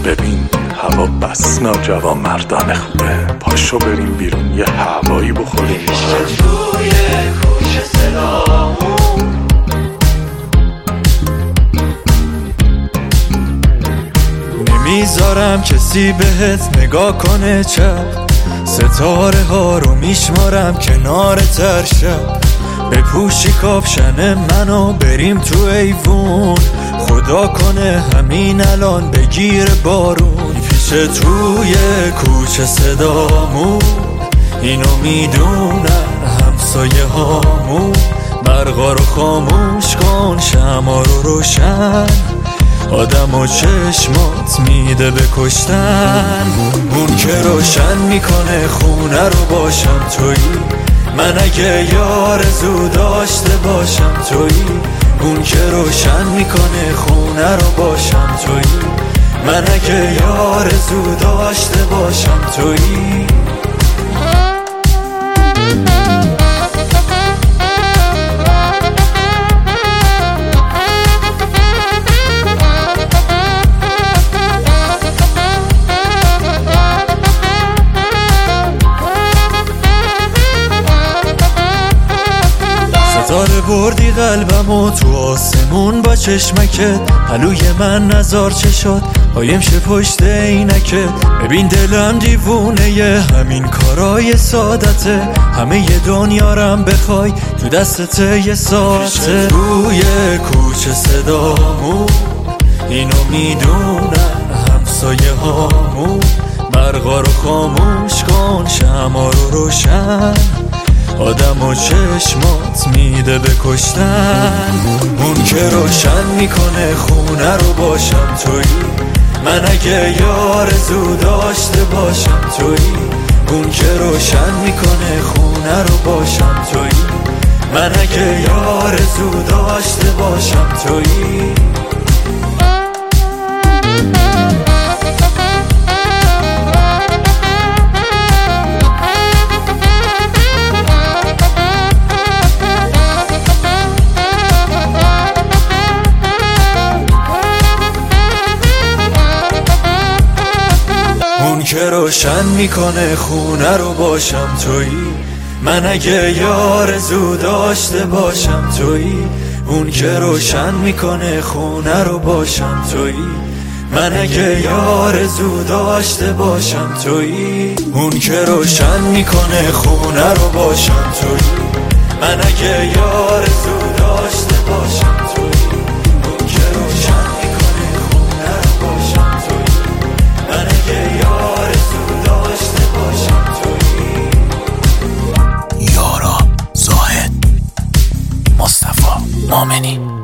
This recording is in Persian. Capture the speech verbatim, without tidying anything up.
ببین هوا بس ناجوان مردانه خوبه، پاشو بریم بیرون یه هوایی بخوریم. توی کوچه صدامون نمیذارم کسی بهت نگاه کنه چپ، ستاره ها رو میشمارم کنار تر شب. بپوشی کاپشن منو بریم تو ایوون، خدا کنه همین الان بگیر بارون. پیش توی کوچه صدامون اینو میدونن همسایه هامون، برقا رو خاموش کن شمع رو روشن، آدم و چشمات میده به کشتن. اون که روشن میکنه خونه رو باشم تویی، من اگه یار زو داشته باشم تویی. اون که روشن میکنه خونه رو باشم تویی، من اگه یار زو داشته باشم تویی. ستاره بردی قلبمو تو آسمون با چشمکت، پلوی من نزار چه شد قایم شه پشت عینکت. ببین دلم دیوونه ی همین کارای سادته، همه ی دنیارم بخوای تو دستت یه ساعته. روی کوچه صدامون اینو میدونن همسایه هامون، برقا رو خاموش کن شمع رو روشن، آدم و چشمات میده به کشتن. اون که روشن میکنه خونه رو باشم تویی، من اگه یار زو داشته باشم تویی. اون که روشن میکنه خونه رو باشم تویی، من اگه یار زو داشته باشم تویی. اون که روشن میکنه خونه رو باشم تویی، من اگه یار زو داشته باشم تویی. اون که روشن میکنه خونه رو باشم تویی، من اگه یار زو داشته باشم تویی. اون که روشن میکنه خونه رو باشم تویی، من اگه یار زو داشته باشم تویی. اون که روشن میکنه خونه رو باشم تویی، من اگه یار زو داشته باشم تویی. یارا زاهد مصطفی مامنی.